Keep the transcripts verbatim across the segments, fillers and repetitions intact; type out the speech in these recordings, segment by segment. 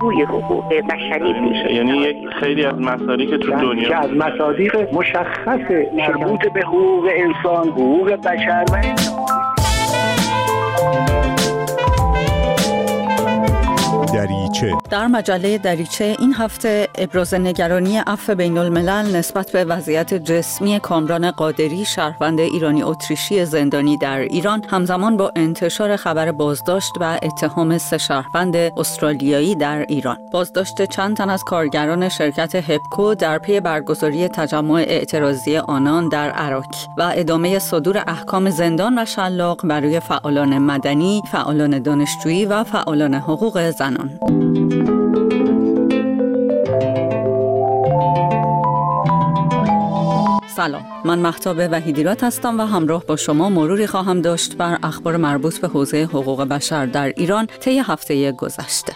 روی حقوق بشری میشه. یعنی یک خیلی از مصادیق تو دنیا که از مصادیق مشخص مربوط به حقوق انسان، حقوق بشر و دریچه. در مجله دریچه این هفته ابراز نگرانی عفو بین الملل نسبت به وضعیت جسمی کامران قادری، شهروند ایرانی اتریشی زندانی در ایران، همزمان با انتشار خبر بازداشت و اتهام سه شهروند استرالیایی در ایران. بازداشت چند تن از کارگران شرکت هپکو در پی برگزاری تجمع اعتراضی آنان در عراق و ادامه صدور احکام زندان و شلاق برای فعالان مدنی، فعالان دانشجویی و فعالان حقوق زنان. سلام، من مهتاب وحیدیرات هستم و همراه با شما مروری خواهم داشت بر اخبار مربوط به حوزه حقوق بشر در ایران طی هفته گذشته.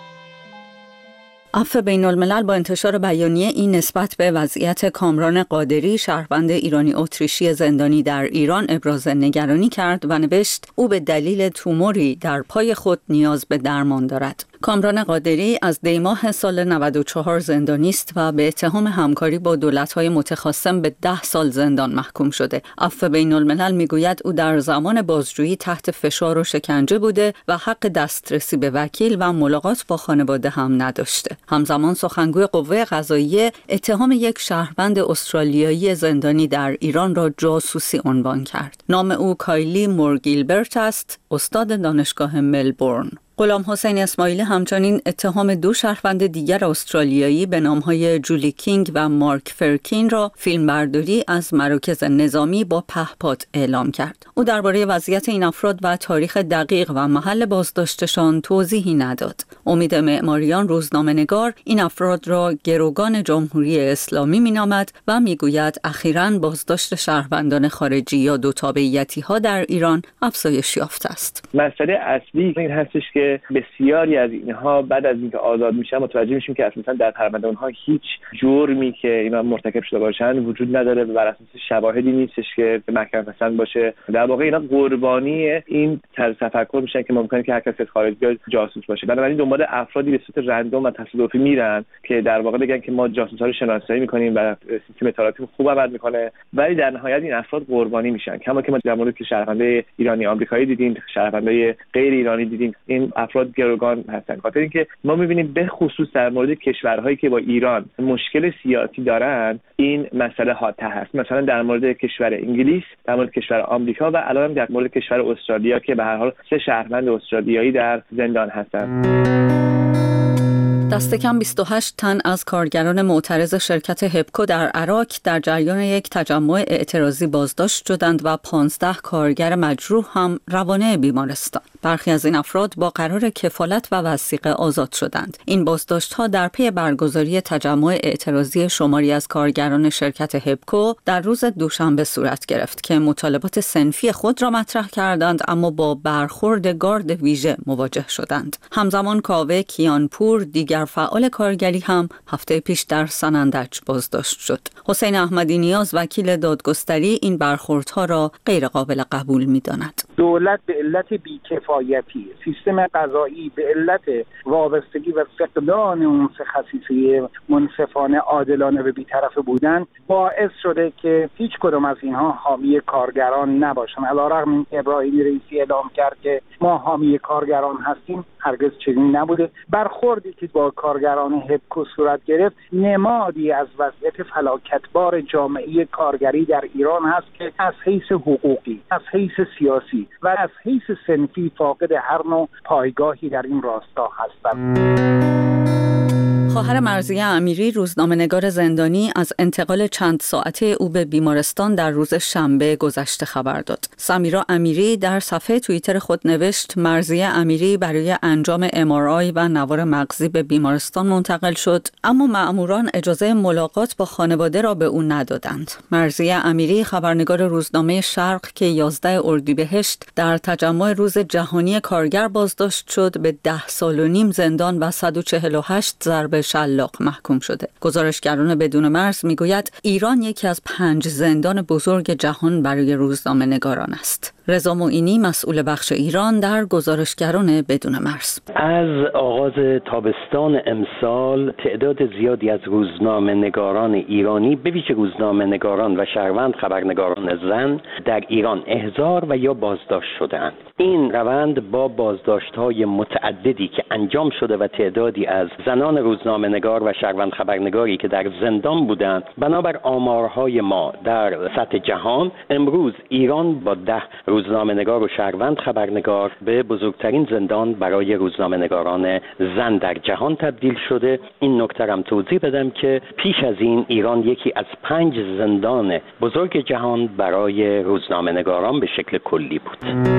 عفو بین الملل با انتشار بیانیه این نسبت به وضعیت کامران قادری، شهروند ایرانی اتریشی زندانی در ایران، ابراز نگرانی کرد و نوشت او به دلیل توموری در پای خود نیاز به درمان دارد. کامران قادری از دیماه سال نود و چهار زندانی است و به اتهام همکاری با دولت‌های متخاصم به ده سال زندان محکوم شده. عفو بین الملل میگوید او در زمان بازجویی تحت فشار و شکنجه بوده و حق دسترسی به وکیل و ملاقات با خانواده هم نداشته. همزمان سخنگوی قوه قضاییه اتهام یک شهروند استرالیایی زندانی در ایران را جاسوسی عنوان کرد. نام او کایلی مورگیلبرت است، استاد دانشگاه ملبورن. غلام حسین اسماعیلی همچنین اتهام دو شهروند دیگر استرالیایی به نامهای جولی کینگ و مارک فرکین را فیلمبرداری از مراکز نظامی با پهپاد اعلام کرد. او درباره وضعیت این افراد و تاریخ دقیق و محل بازداشتشان توضیحی نداد. امید معماریان روزنامه‌نگار این افراد را گروگان جمهوری اسلامی می‌نامد و میگوید اخیراً بازداشت شهروندان خارجی یا دو تابعیتی‌ها در ایران افزایش یافته است. مسئله اصلی این هستش که بسیاری از اینها بعد از اینکه آزاد میشن متوجه میشیم که اصلا در پرونده اونها هیچ جرمی که اینا مرتکب شده باشن وجود نداره و بر اساس شواهدی نیستش که محکم پسند باشه. در واقع اینا قربانی این طرز تفکر میشن که ممکنه که هر کسی از خارج بیاد جاسوس باشه. بنابراین دنبال افرادی به صورت رندوم و تصادفی میرن که در واقع بگن که ما جاسوسا رو شناسایی میکنیم و سیستم اطلاعاتی خوب عمل میکنه، ولی در نهایت این افراد قربانی میشن. کما که ما در مورد شهروندای ایرانی آمریکایی دیدیم، شهروندای غیر ایرانی دیدیم، این افراد گروگان هستن. خاطر اینکه ما می‌بینیم به خصوص در مورد کشورهایی که با ایران مشکل سیاسی دارن این مسئله حادثه هست. مثلا در مورد کشور انگلیس، در مورد کشور آمریکا و الان در مورد کشور استرالیا که به هر حال سه شهروند استرالیایی در زندان هستن. دست کم بیست و هشت تن از کارگران معترض شرکت هپکو در عراق در جریان یک تجمع اعتراضی بازداشت شدند و پانزده کارگر مجروح هم روانه بیمارستان. برخی از این افراد با قرار کفالت و وثیقه آزاد شدند. این بازداشت‌ها در پی برگزاری تجمع اعتراضی شماری از کارگران شرکت هپکو در روز دوشنبه صورت گرفت که مطالبات صنفی خود را مطرح کردند، اما با برخورد گارد ویژه مواجه شدند. همزمان کاوه کیانپور، دیگر فعال کارگری، هم هفته پیش در سنندج بازداشت شد. حسین احمدی نیاز، وکیل دادگستری، این برخوردها را غیر قابل قبول می‌داند. دولت به علت بی‌کفایتی، سیستم قضایی به علت وابستگی و فقدان اون سه خصیصه منصفانه، عادلانه و بی‌طرفه بودن باعث شده که هیچ کدام از اینها حامی کارگران نباشن. علی‌رغم اینکه ابراهیمی رئیسی اعلام کرد که ما حامی کارگران هستیم، هرگز چنین نبوده. برخوردی که با کارگران هپکو صورت گرفت نمادی از وضعیت فلاکتبار جامعه کارگری در ایران هست که از حیث حقوقی، از حیث سیاسی و از حیث صنفی فاقد هر نوع پایگاهی در این راستا هستند. خواهر مرضیه امیری، روزنامه‌نگار زندانی، از انتقال چند ساعته او به بیمارستان در روز شنبه گذشته خبر داد. سمیرا امیری در صفحه توییتر خود نوشت مرضیه امیری برای انجام ام آر آی و نوار مغزی به بیمارستان منتقل شد، اما مأموران اجازه ملاقات با خانواده را به او ندادند. مرضیه امیری، خبرنگار روزنامه شرق که یازده اردیبهشت در تجمع روز جهانی کارگر بازداشت شد، به ده سال و نیم زندان و صد و چهل و هشت ضرب شلاق محکوم شده. گزارشگران بدون مرز میگوید ایران یکی از پنج زندان بزرگ جهان برای روزنامه‌نگاران است. رضا معینی مسئول بخش ایران در گزارشگران بدون مرز: از آغاز تابستان امسال تعداد زیادی از روزنامه نگاران ایرانی، به ویژه روزنامه نگاران و شهروند خبرنگاران زن در ایران احضار و یا بازداشت شدند. این روند با بازداشت‌های متعددی که انجام شده و تعدادی از زنان روزنامه نگار و شهروند خبرنگاری که در زندان بودند، بنابر آمارهای ما در سطح جهان امروز ایران با ده روزنامه نگار و شهروند خبرنگار به بزرگترین زندان برای روزنامه نگاران زن در جهان تبدیل شده. این نکته هم توضیح بدم که پیش از این ایران یکی از پنج زندان بزرگ جهان برای روزنامه نگاران به شکل کلی بود.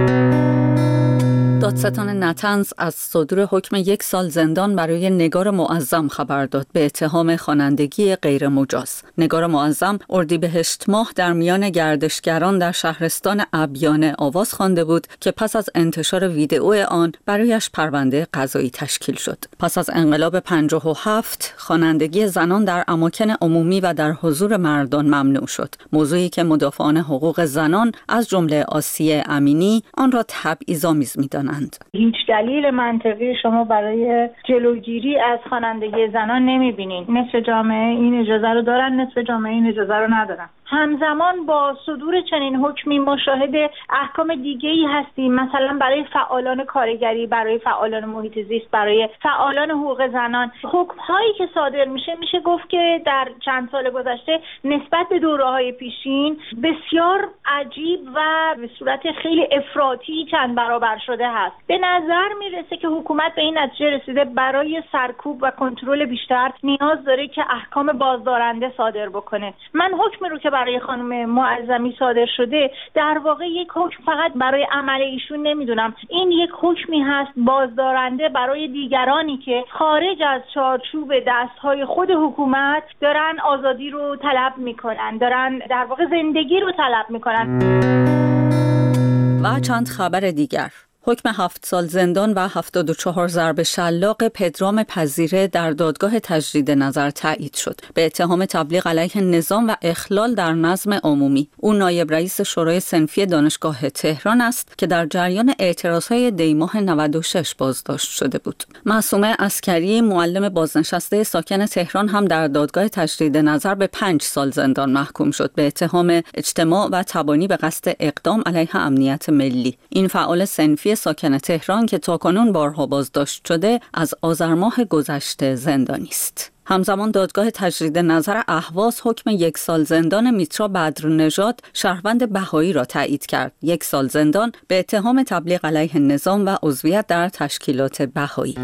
دادستان نطنز از صدور حکم یک سال زندان برای نگار معظم خبر داد به اتهام خوانندگی غیر مجاز. نگار معظم اردیبهشت ماه در میان گردشگران در شهرستان ابیانه آواز خوانده بود که پس از انتشار ویدئو آن برایش پرونده قضایی تشکیل شد. پس از انقلاب پنجاه و هفت خوانندگی زنان در اماکن عمومی و در حضور مردان ممنوع شد، موضوعی که مدافعان حقوق زنان از جمله آسیه امینی آن را تبعیض‌آمیز می‌دانند. هیچ دلیل منطقی شما برای جلوگیری از خوانندگی زنان نمی‌بینید. نصف جامعه این اجازه رو دارن، نصف جامعه این اجازه رو ندارن. همزمان با صدور چنین حکمی مشاهده احکام دیگه‌ای هستیم، مثلا برای فعالان کارگری، برای فعالان محیط زیست، برای فعالان حقوق زنان. حکم‌هایی که صادر میشه میشه گفت که در چند سال گذشته نسبت به دوره‌های پیشین بسیار عجیب و به صورت خیلی افراطی چند برابر شده هست. به نظر میرسه که حکومت به این نتیجه رسیده برای سرکوب و کنترل بیشتر نیاز داره که احکام بازدارنده صادر بکنه. من حکمی رو که برای خانم معظمی صادر شده در واقع یک حکم فقط برای عمل ایشون نمیدونم، این یک حکمی هست بازدارنده برای دیگرانی که خارج از چارچوب دستهای خود حکومت دارن آزادی رو طلب میکنن، دارن در واقع زندگی رو طلب میکنن. و چند خبر دیگر: حکم هفت سال زندان و هفتاد و چهار ضرب شلاق پدرام پذیره در دادگاه تجدید نظر تایید شد به اتهام تبلیغ علیه نظام و اخلال در نظم عمومی. او نایب رئیس شورای صنفی دانشگاه تهران است که در جریان اعتراضهای دیماه نود و شش بازداشت شده بود. معصومه عسکری، معلم بازنشسته ساکن تهران، هم در دادگاه تجدید نظر به پنج سال زندان محکوم شد به اتهام اجتماع و تبانی به قصد اقدام علیه امنیت ملی. این فعال صنفی ساکن تهران که تاکنون بارها بازداشت شده از آذر ماه گذشته زندانی است. همزمان دادگاه تجدید نظر اهواز حکم یک سال زندان میترا بدرنژاد شهروند بهایی را تایید کرد. یک سال زندان به اتهام تبلیغ علیه نظام و عضویت در تشکیلات بهایی.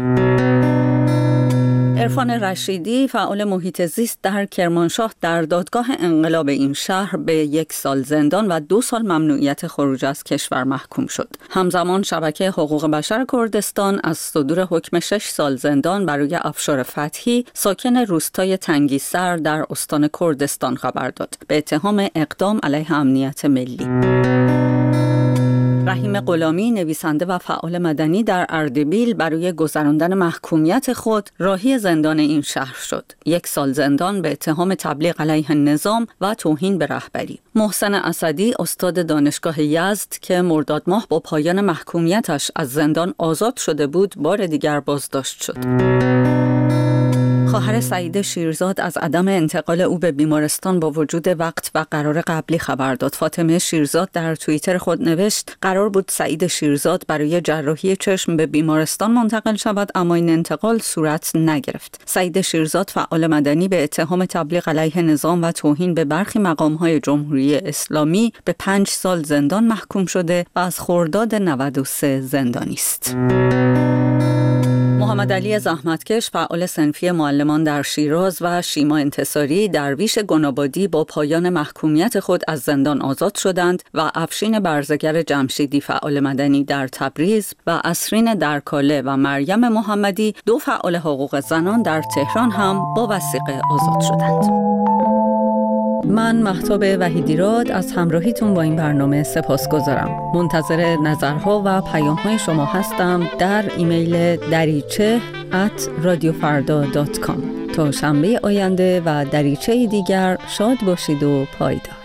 عرفان رشیدی، فعال محیط زیست در کرمانشاه، در دادگاه انقلاب این شهر به یک سال زندان و دو سال ممنوعیت خروج از کشور محکوم شد. همزمان شبکه حقوق بشر کردستان از صدور حکم شش سال زندان برای افشار فتحی، ساکن روستای تنگیسر در استان کردستان خبر داد به اتهام اقدام علیه امنیت ملی. رحیم غلامی، نویسنده و فعال مدنی در اردبیل، برای گذراندن محکومیت خود راهی زندان این شهر شد. یک سال زندان به اتهام تبلیغ علیه نظام و توهین به رهبری. محسن اسدی، استاد دانشگاه یزد که مرداد ماه با پایان محکومیتش از زندان آزاد شده بود، بار دیگر بازداشت شد. خواهر سعید شیرزاد از عدم انتقال او به بیمارستان با وجود وقت و قرار قبلی خبر داد. فاطمه شیرزاد در توییتر خود نوشت: قرار بود سعید شیرزاد برای جراحی چشم به بیمارستان منتقل شود، اما این انتقال صورت نگرفت. سعید شیرزاد، فعال مدنی، به اتهام تبلیغ علیه نظام و توهین به برخی مقام‌های جمهوری اسلامی به پنج سال زندان محکوم شده و از خرداد نود و سه زندانی است. محمد علی زحمتکش، فعال صنفی معلمان در شیراز، و شیما انتصاری، درویش گنابادی، با پایان محکومیت خود از زندان آزاد شدند و افشین برزگر جمشیدی، فعال مدنی در تبریز، و اسرین درکاله و مریم محمدی، دو فعال حقوق زنان در تهران، هم با وثیقه آزاد شدند. من مهتاب وحیدیراد از همراهیتون با این برنامه سپاسگزارم. منتظر نظرها و پیام‌های شما هستم در ایمیل دریچه ات رادیو فردا دات کام. تا شنبه آینده و دریچه دیگر، شاد باشید و پایدار.